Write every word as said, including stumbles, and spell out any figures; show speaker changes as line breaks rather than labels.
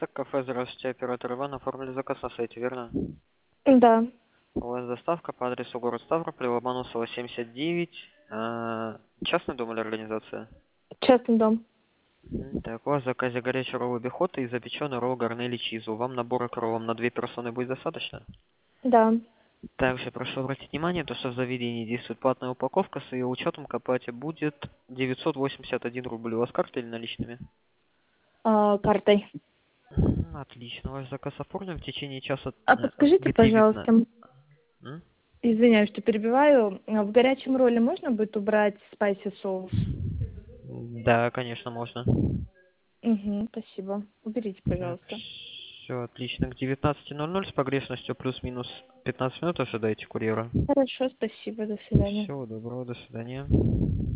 список кафе. Здравствуйте, оператор Иван. Оформили заказ на сайте, верно?
Да,
У вас доставка по адресу город Ставрополь, Ломоносова, семьдесят девять. А, частный дом или организация?
частный дом.
М, Так, у вас в заказе горячий ролл бихота и запеченный ролл гарнели чизу. Вам набора к роллам на две персоны будет достаточно?
Да.
Также прошу обратить внимание, то, что в заведении действует платная упаковка, с ее учетом к оплате будет девятьсот восемьдесят один рубль. У вас карта или наличными?
А, картой.
М, Отлично, ваш заказ оформлен в течение часа.
А
э,
подскажите,
Готовит на...
пожалуйста,
М?
извиняюсь, что перебиваю, а в горячем ролле можно будет убрать спайси соус?
Да, конечно, можно.
Угу, спасибо. Уберите,
Так,
пожалуйста.
все отлично. К девятнадцати ноль ноль с погрешностью плюс-минус пятнадцать минут ожидайте курьера.
Хорошо, спасибо, до свидания.
Всего доброго, до свидания.